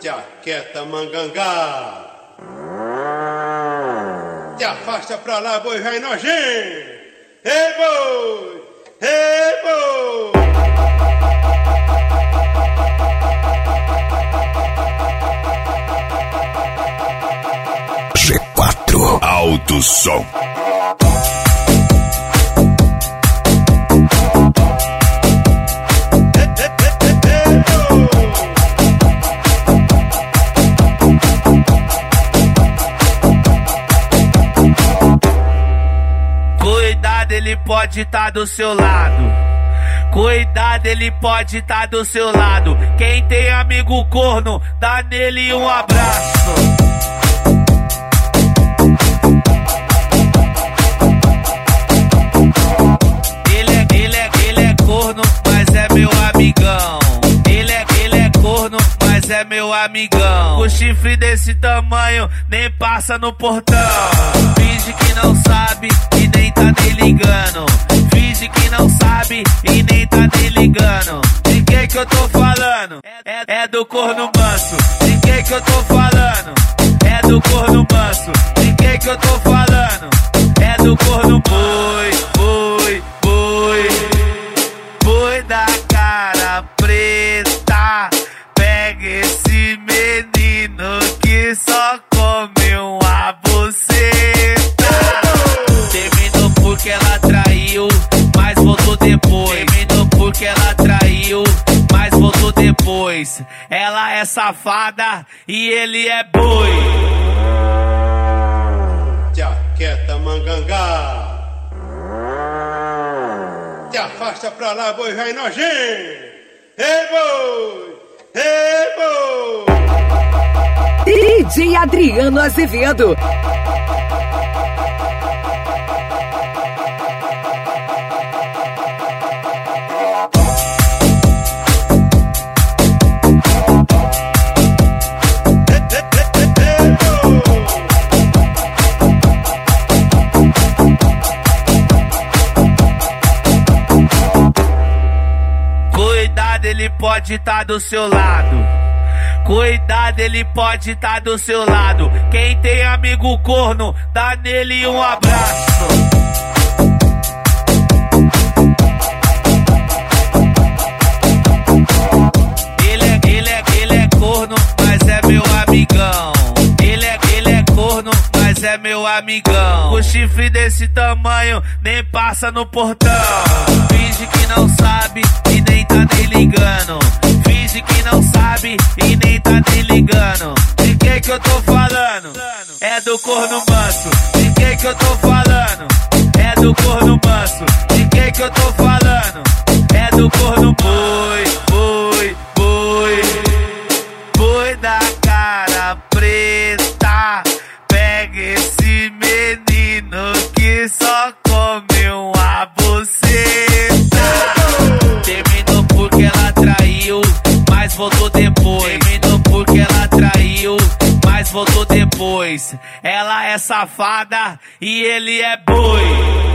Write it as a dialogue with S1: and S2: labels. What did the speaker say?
S1: Jaqueta mangangá. Te afasta pra lá, boi vai nojento. Ei, boi! Ei, boi!
S2: G4 Alto Som.
S3: Ele pode tá do seu lado. Cuidado, ele pode tá do seu lado. Quem tem amigo corno, dá nele um abraço. Ele é corno, mas é meu amigão. Ele é corno, mas é meu amigão. O chifre desse tamanho nem passa no portão. Finge que não sabe e nem tá nem ligando. Finge que não sabe e nem tá nem ligando. De que eu tô falando? É do corno manso. De que eu tô falando? É do corno manso. De que eu tô falando? É do corno boi, boi, boi. Boi da cara preta. Pega esse menino que só come uma buceta. Terminou porque ela traiu, mas voltou depois. Terminou porque ela traiu, mas voltou depois. Ela é safada e ele é boi.
S1: Jaqueta mangangá. Te afasta pra lá, boi vai nojento. Ei, boi! Ei, boi!
S4: DJ Adriano Azevedo.
S3: Cuidado, ele pode tá do seu lado. Cuidado, ele pode tá do seu lado. Quem tem amigo corno, dá nele um abraço. Ele é corno, mas é meu amigão. Ele é corno, mas é meu amigão. O chifre desse tamanho nem passa no portão. Finge que não sabe e nem tá nem ligando. Finge que não sabe e nem tá nem ligando. De que eu tô falando? É do corno manso. De que eu tô falando? É do corno manso. De que eu tô falando? É do corno boi, boi, boi. Boi da cara preta. Pega esse menino que só come uma buceta. Terminou porque ela traiu, mas voltou depois. Terminou porque ela traiu, mas voltou depois. Ela é safada e ele é boi.